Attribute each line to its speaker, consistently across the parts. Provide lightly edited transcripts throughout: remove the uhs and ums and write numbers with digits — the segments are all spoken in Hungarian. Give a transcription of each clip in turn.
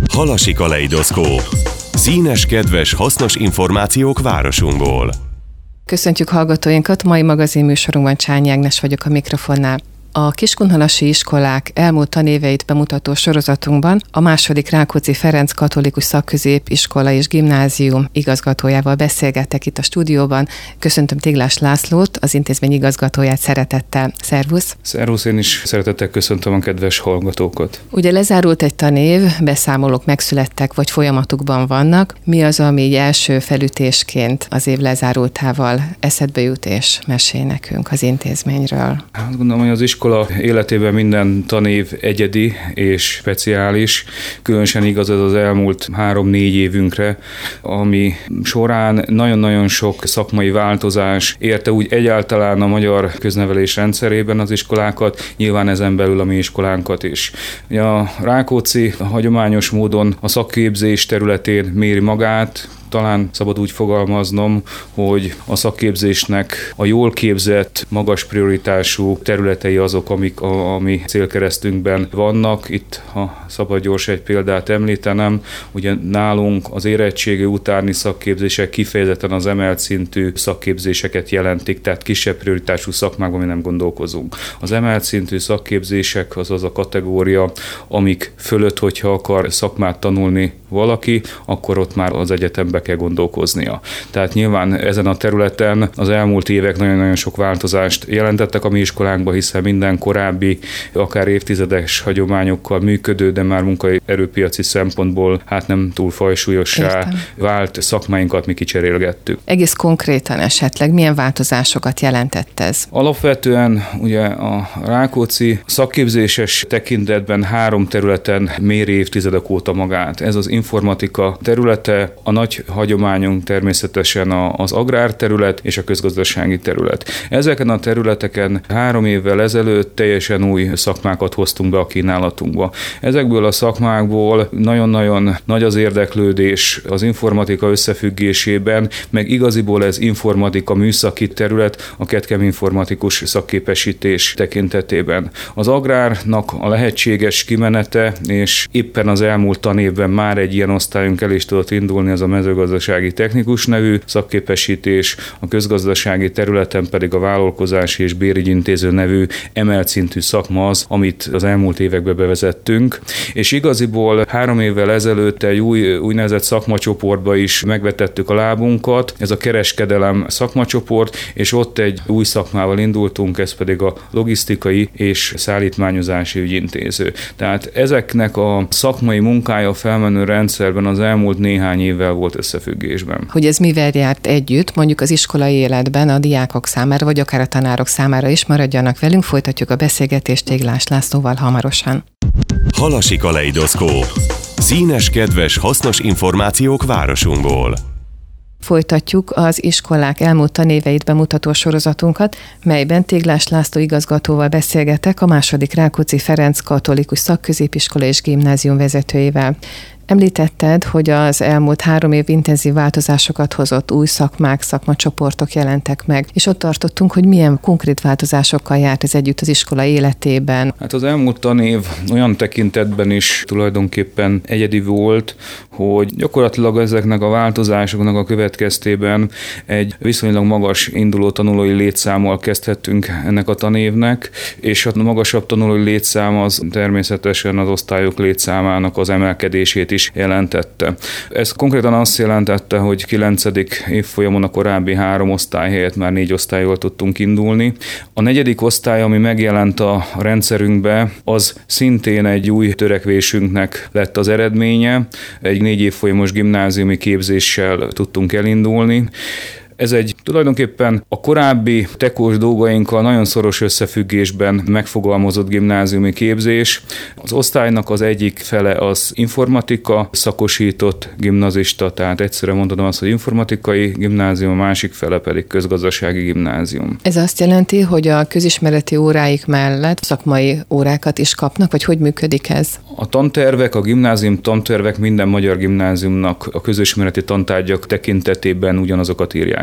Speaker 1: Halasi kaleidoszkóp. Színes, kedves, hasznos információk városunkból.
Speaker 2: Köszöntjük hallgatóinkat, mai magazinműsorunkban Csányi Ágnes vagyok a mikrofonnál. A Kiskunhalasi iskolák elmúlt tanéveit bemutató sorozatunkban a második Rákóczi Ferenc Katolikus Szakközépiskola és Gimnázium igazgatójával beszélgettek itt a stúdióban. Köszöntöm Téglás Lászlót, az intézmény igazgatóját szeretettel. Szervusz!
Speaker 3: Szervusz, én is szeretettel köszöntöm a kedves hallgatókat.
Speaker 2: Ugye lezárult egy tanév, beszámolók megszülettek, vagy folyamatukban vannak. Mi az, ami így első felütésként az év lezárultával eszedbe jut, és mesélj nekünk az intézményről?
Speaker 3: Azt gondolom, hogy az iskola életében minden tanév egyedi és speciális. Különösen igaz ez az elmúlt 3-4 évünkre, ami során nagyon-nagyon sok szakmai változás érte úgy egyáltalán a magyar köznevelés rendszerében az iskolákat, nyilván ezen belül a mi iskolánkat is. A Rákóczi hagyományos módon a szakképzés területén méri magát, talán szabad úgy fogalmaznom, hogy a szakképzésnek a jól képzett, magas prioritású területei azok, amik a mi célkeresztünkben vannak. Itt, ha szabad gyors egy példát említenem, ugye nálunk az érettségi utáni szakképzések kifejezetten az emelt szintű szakképzéseket jelentik, tehát kisebb prioritású szakmákban mi nem gondolkozunk. Az emelt szintű szakképzések az a kategória, amik fölött, hogyha akar szakmát tanulni valaki, akkor ott már az egyetembe kell gondolkoznia. Tehát nyilván ezen a területen az elmúlt évek nagyon-nagyon sok változást jelentettek a mi iskolánkban, hiszen minden korábbi, akár évtizedes hagyományokkal működő, de már munkaerőpiaci szempontból nem túl fajsúlyossá vált szakmáinkat mi kicserélgettük.
Speaker 2: Egész konkrétan esetleg milyen változásokat jelentett ez?
Speaker 3: Alapvetően ugye a Rákóczi szakképzéses tekintetben 3 területen méri évtizedek óta magát. Ez az informatika területe, a nagy hagyományunk természetesen az agrárterület és a közgazdasági terület. Ezeken a területeken 3 évvel ezelőtt teljesen új szakmákat hoztunk be a kínálatunkba. Ezekből a szakmákból nagyon-nagyon nagy az érdeklődés az informatika összefüggésében, meg igaziból ez informatika műszaki terület a Ketkem informatikus szakképesítés tekintetében. Az agrárnak a lehetséges kimenete, és éppen az elmúlt tanévben már egy ilyen osztályunk el is tudott indulni, az a mezőgazdasági technikus nevű szakképesítés, a közgazdasági területen pedig a vállalkozási és bérügyintéző nevű emelt szintű szakma az, amit az elmúlt években bevezettünk, és igaziból 3 évvel ezelőtt egy úgynevezett szakmacsoportba is megvetettük a lábunkat, ez a kereskedelem szakmacsoport, és ott egy új szakmával indultunk, ez pedig a logisztikai és szállítmányozási ügyintéző. Tehát ezeknek a szakmai munkája felmenő rendszerben az elmúlt néhány évvel volt összefüggésben.
Speaker 2: Hogy ez mivel járt együtt, mondjuk az iskolai életben a diákok számára, vagy akár a tanárok számára is, maradjanak velünk, folytatjuk a beszélgetést Téglás Lászlóval hamarosan.
Speaker 1: Halasi kaleidoszkóp. Színes, kedves, hasznos információk városunkból.
Speaker 2: Folytatjuk az iskolák elmúlt tanéveit bemutató sorozatunkat, melyben Téglás László igazgatóval beszélgetek, a második Rákóczi Ferenc Katolikus Szakközépiskola és Gimnázium vezetőjével. Említetted, hogy az elmúlt 3 év intenzív változásokat hozott, új szakmák, szakmacsoportok jelentek meg, és ott tartottunk, hogy milyen konkrét változásokkal járt ez együtt az iskola életében.
Speaker 3: Az elmúlt tanév olyan tekintetben is tulajdonképpen egyedi volt, hogy gyakorlatilag ezeknek a változásoknak a következtében egy viszonylag magas induló tanulói létszámmal kezdhettünk ennek a tanévnek, és a magasabb tanulói létszám az természetesen az osztályok létszámának az emelkedését is jelentette. Ez konkrétan azt jelentette, hogy 9. évfolyamon a korábbi 3 osztály helyett már 4 osztályról tudtunk indulni. A 4. osztály, ami megjelent a rendszerünkbe, az szintén egy új törekvésünknek lett az eredménye. Egy 4 évfolyamos gimnáziumi képzéssel tudtunk elindulni. Ez egy tulajdonképpen a korábbi tekós dolgainkkal nagyon szoros összefüggésben megfogalmazott gimnáziumi képzés. Az osztálynak az egyik fele az informatika szakosított gimnazista, tehát egyszerűen mondhatom azt, hogy informatikai gimnázium, a másik fele pedig közgazdasági gimnázium.
Speaker 2: Ez azt jelenti, hogy a közismereti óráik mellett szakmai órákat is kapnak, vagy hogy működik ez?
Speaker 3: A tantervek, a gimnázium tantervek minden magyar gimnáziumnak a közismereti tantárgyak tekintetében ugyanazokat írják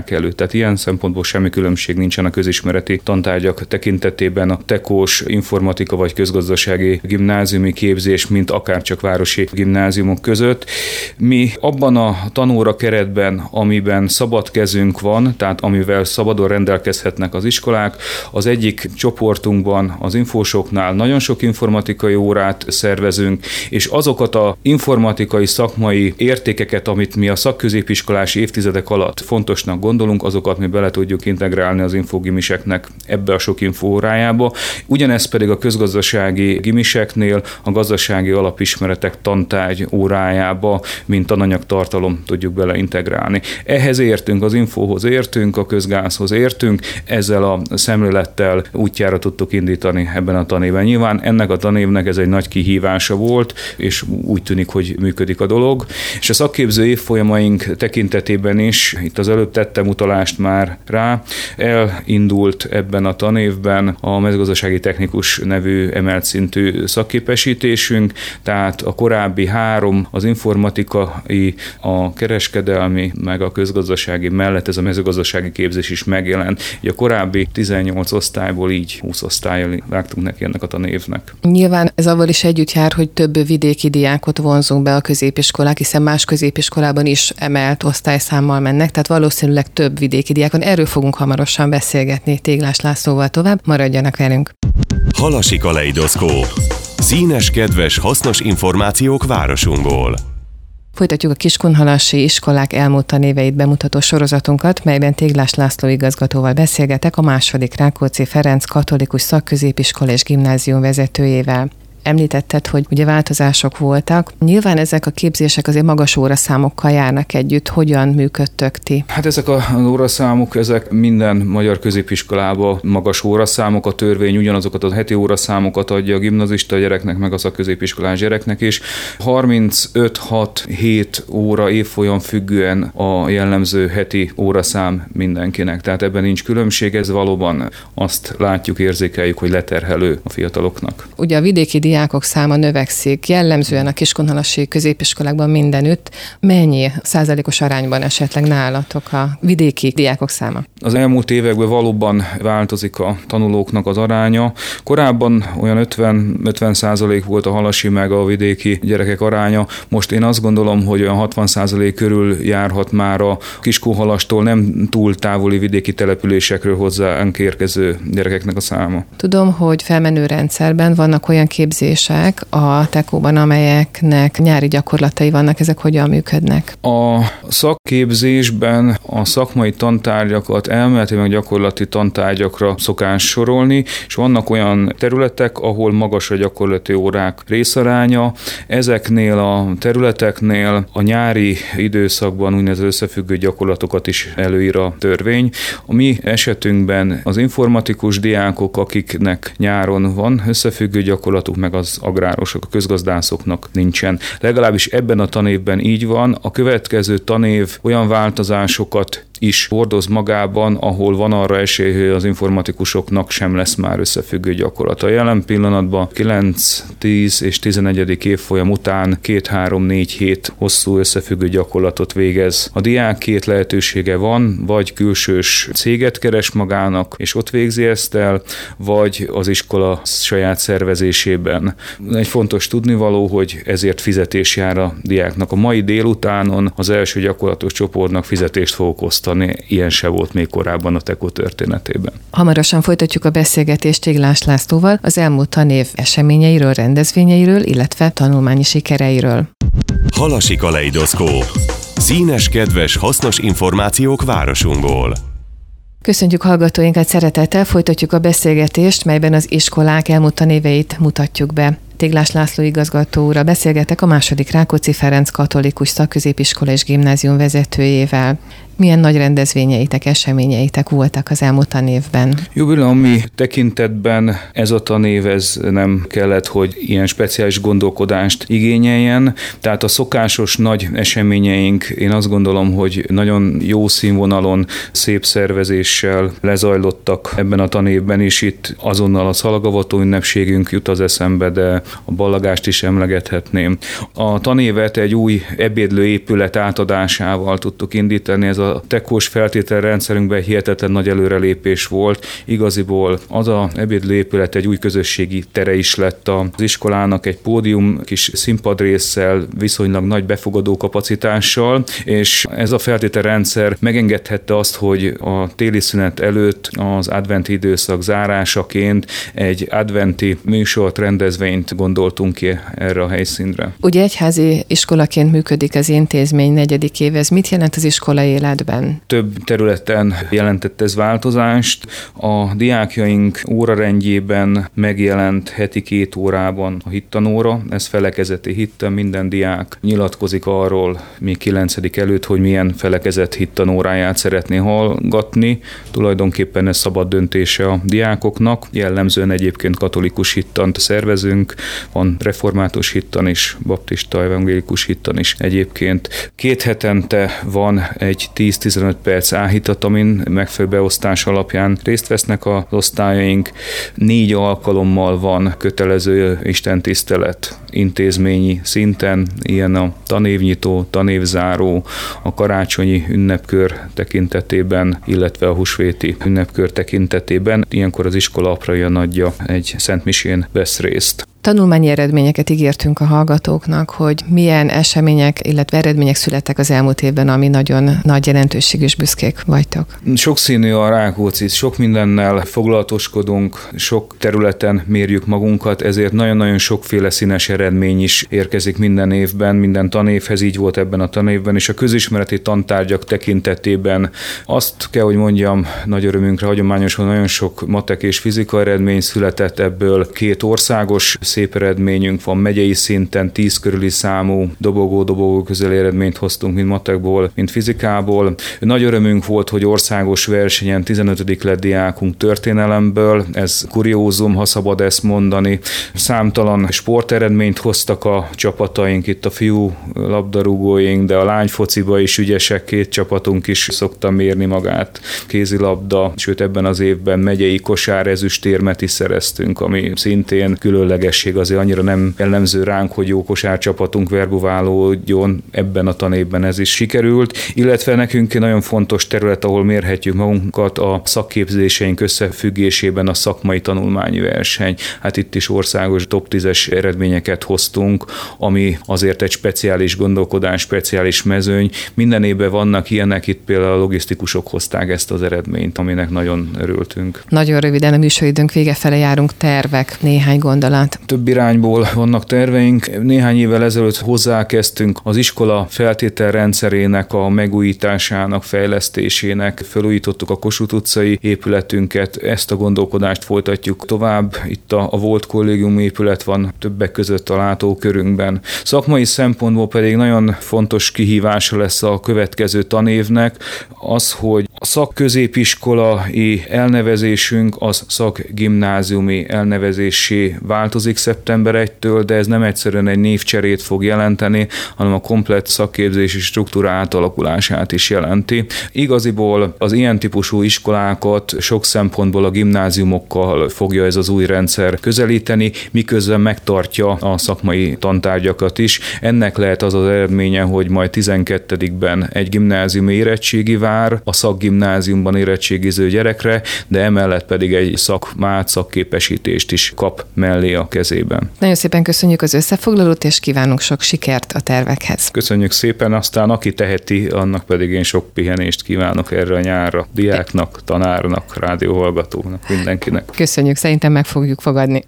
Speaker 3: iskolák előtt. Tehát ilyen szempontból semmi különbség nincsen a közismereti tantárgyak tekintetében a tekós, informatika vagy közgazdasági gimnáziumi képzés, mint akárcsak városi gimnáziumok között. Mi abban a tanóra keretben, amiben szabad kezünk van, tehát amivel szabadon rendelkezhetnek az iskolák, az egyik csoportunkban, az infósoknál nagyon sok informatikai órát szervezünk, és azokat az informatikai szakmai értékeket, amit mi a szakközépiskolás évtizedek alatt fontosnak gondolunk, azokat mi bele tudjuk integrálni az infogimiseknek ebbe a sok infóórájába. Ugyanez pedig a közgazdasági gimiseknél a gazdasági alapismeretek tantárgy órájába, mint tananyagtartalom tudjuk beleintegrálni. Ehhez értünk, az infóhoz értünk, a közgázhoz értünk, ezzel a szemlélettel útjára tudtuk indítani ebben a tanévben. Nyilván ennek a tanévnek ez egy nagy kihívása volt, és úgy tűnik, hogy működik a dolog. És a szakképző évfolyamaink tekintetében is, itt az előbb tettem utalást már rá, elindult ebben a tanévben a mezőgazdasági technikus nevű emelt szintű szakképesítésünk, tehát a korábbi 3, az informatikai, a kereskedelmi, meg a közgazdasági mellett ez a mezőgazdasági képzés is megjelent. Így a korábbi 18 osztályból így 20 osztályjal vágtunk neki ennek a tanévnek.
Speaker 2: Nyilván ez avval is együtt jár, hogy több vidéki diákot vonzunk be a középiskolák, hiszen más középiskolában is emelt osztályszámmal mennek, tehát valószínűleg több vidéki diák van. Erről fogunk hamarosan beszélgetni Téglás Lászlóval tovább. Maradjanak velünk!
Speaker 1: Halasi kaleidoszkóp. Színes, kedves, hasznos információk városunkból.
Speaker 2: Folytatjuk a Kiskunhalasi iskolák elmúlt tanéveit bemutató sorozatunkat, melyben Téglás László igazgatóval beszélgetek, a második Rákóczi Ferenc Katolikus Szakközépiskola és Gimnázium vezetőjével. Említetted, hogy ugye változások voltak. Nyilván ezek a képzések azért magas óraszámokkal járnak együtt. Hogyan működtök ti?
Speaker 3: Hát ezek az óraszámok, ezek minden magyar középiskolában magas óraszámok. A törvény ugyanazokat a heti óraszámokat adja a gimnazista gyereknek, meg a szakközépiskolás gyereknek is. 35-6-7 óra évfolyam függően a jellemző heti óraszám mindenkinek. Tehát ebben nincs különbség, ez valóban azt látjuk, érzékeljük, hogy leterhelő a fiataloknak.
Speaker 2: Ugye a vidéki diákok száma növekszik, jellemzően a kiskunhalasi középiskolákban mindenütt. Mennyi százalékos arányban esetleg nálatok a vidéki diákok száma?
Speaker 3: Az elmúlt években valóban változik a tanulóknak az aránya. Korábban olyan 50% volt a halasi meg a vidéki gyerekek aránya. Most én azt gondolom, hogy olyan 60% körül járhat már a Kiskunhalastól nem túl távoli vidéki településekről hozzánk érkező gyerekeknek a száma.
Speaker 2: Tudom, hogy felmenő rendszerben vannak olyan képzések a tekóban, amelyeknek nyári gyakorlatai vannak, ezek hogyan működnek?
Speaker 3: A szakképzésben a szakmai tantárgyakat elméleti meg gyakorlati tantárgyakra szokás sorolni, és vannak olyan területek, ahol magas a gyakorlati órák részaránya. Ezeknél a területeknél a nyári időszakban úgynevezett összefüggő gyakorlatokat is előír a törvény. A mi esetünkben az informatikus diákok, akiknek nyáron van összefüggő gyakorlatuk, meg az agrárosok, a közgazdászoknak nincsen. Legalábbis ebben a tanévben így van. A következő tanév olyan változásokat is hordoz magában, ahol van arra esély, hogy az informatikusoknak sem lesz már összefüggő gyakorlata. Jelen pillanatban 9, 10 és 11. évfolyam után 2-3-4 hét hosszú összefüggő gyakorlatot végez. A diák 2 lehetősége van, vagy külsős céget keres magának, és ott végzi ezt el, vagy az iskola saját szervezésében. Egy fontos tudnivaló, hogy ezért fizetés jár a diáknak. A mai délutánon az első gyakorlatos csoportnak fizetést fogok osztani. Ilyen se volt még korábban a TEKO történetében.
Speaker 2: Hamarosan folytatjuk a beszélgetést Téglás Lászlóval az elmúlt tanév eseményeiről, rendezvényeiről, illetve tanulmányi sikereiről.
Speaker 1: Halasi kaleidoszkóp. Színes, kedves, hasznos információk városunkból.
Speaker 2: Köszöntjük hallgatóinkat szeretettel, folytatjuk a beszélgetést, melyben az iskolák elmúlt tanéveit mutatjuk be. Téglás László igazgató úrral beszélgetek, a második Rákóczi Ferenc Katolikus Szakközépiskola és Gimnázium vezetőjével. Milyen nagy rendezvényeitek, eseményeitek voltak az elmúlt tanévben?
Speaker 3: Jubileumi tekintetben ez a tanév ez nem kellett, hogy ilyen speciális gondolkodást igényeljen. Tehát a szokásos nagy eseményeink, én azt gondolom, hogy nagyon jó színvonalon, szép szervezéssel lezajlottak ebben a tanévben is. Itt azonnal a szalagavató ünnepségünk jut az eszembe, de a ballagást is emlegethetném. A tanévet egy új ebédlőépület átadásával tudtuk indítani, ez a tekós feltételrendszerünkben hihetetlen nagy előrelépés volt. Igaziból az a ebédlőépület egy új közösségi tere is lett az iskolának, egy pódium, kis színpadrésszel, viszonylag nagy befogadó kapacitással, és ez a feltételrendszer megengedhette azt, hogy a téli szünet előtt az adventi időszak zárásaként egy adventi műsort, rendezvényt gondoltunk ki erre a helyszínre.
Speaker 2: Ugye egyházi iskolaként működik az intézmény 4. éve, ez mit jelent az iskola életben?
Speaker 3: Több területen jelentett ez változást. A diákjaink órarendjében megjelent heti 2 órában a hittanóra, ez felekezeti hittan, minden diák nyilatkozik arról még 9. előtt, hogy milyen felekezet hittanóráját szeretné hallgatni. Tulajdonképpen ez szabad döntése a diákoknak. Jellemzően egyébként katolikus hittant szervezünk, van református hittan is, baptista, evangélikus hittan is egyébként. 2 hetente van egy 10-15 perc áhítat, amin megfelelő beosztás alapján részt vesznek az osztályaink. 4 alkalommal van kötelező istentisztelet intézményi szinten, ilyen a tanévnyitó, tanévzáró, a karácsonyi ünnepkör tekintetében, illetve a húsvéti ünnepkör tekintetében. Ilyenkor az iskola aprai nagyja egy szentmisén vesz részt.
Speaker 2: Tanulmányi eredményeket ígértünk a hallgatóknak, hogy milyen események, illetve eredmények születtek az elmúlt évben, ami nagyon nagy jelentőségű és büszkék vagytok.
Speaker 3: Sokszínű a Rákóczi, sok mindennel foglalatoskodunk, sok területen mérjük magunkat, ezért nagyon-nagyon sokféle színes eredmény is érkezik minden évben, minden tanévhez, így volt ebben a tanévben, és a közismereti tantárgyak tekintetében azt kell, hogy mondjam, nagy örömünkre hagyományosan nagyon sok matek és fizika eredmény született, ebből 2 országos szép eredményünk van, megyei szinten 10 körüli számú dobogó közeli eredményt hoztunk, mind matekból, mind fizikából. Nagy örömünk volt, hogy országos versenyen 15. lett diákunk történelemből, ez kuriózum, ha szabad ezt mondani. Számtalan sporteredményt hoztak a csapataink, itt a fiú labdarúgóink, de a lányfociba is ügyesek, 2 csapatunk is szokta mérni magát, kézilabda, sőt ebben az évben megyei kosár ezüstérmet is szereztünk, ami szintén különleges, azért annyira nem jellemző ránk, hogy jó kosárcsapatunk verbuválódjon, ebben a tanévben ez is sikerült, illetve nekünk nagyon fontos terület, ahol mérhetjük magunkat, a szakképzéseink összefüggésében a szakmai tanulmányi verseny. Hát itt is országos top 10-es eredményeket hoztunk, ami azért egy speciális gondolkodás, speciális mezőny. Minden évben vannak ilyenek, itt például a logisztikusok hozták ezt az eredményt, aminek nagyon örültünk.
Speaker 2: Nagyon röviden a műsoridőnk vége fele járunk, tervek, néhány gondolat.
Speaker 3: Több irányból vannak terveink. Néhány évvel ezelőtt hozzákezdtünk az iskola feltételrendszerének a megújításának, fejlesztésének. Felújítottuk a Kossuth utcai épületünket, ezt a gondolkodást folytatjuk tovább. Itt a volt kollégium épület van többek között a látókörünkben. Szakmai szempontból pedig nagyon fontos kihívása lesz a következő tanévnek az, hogy a szakközépiskolai elnevezésünk az szakgimnáziumi elnevezésé változik szeptember 1-től, de ez nem egyszerűen egy névcserét fog jelenteni, hanem a komplett szakképzési struktúra átalakulását is jelenti. Igaziból az ilyen típusú iskolákat sok szempontból a gimnáziumokkal fogja ez az új rendszer közelíteni, miközben megtartja a szakmai tantárgyakat is. Ennek lehet az az eredménye, hogy majd 12-ben egy gimnáziumi érettségi vár a szakgimnáziumban érettségiző gyerekre, de emellett pedig egy szakmát, szakképesítést is kap mellé a kezében.
Speaker 2: Nagyon szépen köszönjük az összefoglalót, és kívánunk sok sikert a tervekhez.
Speaker 3: Köszönjük szépen, aztán aki teheti, annak pedig én sok pihenést kívánok erre a nyárra. Diáknak, tanárnak, rádióhallgatóknak, mindenkinek.
Speaker 2: Köszönjük, szerintem meg fogjuk fogadni.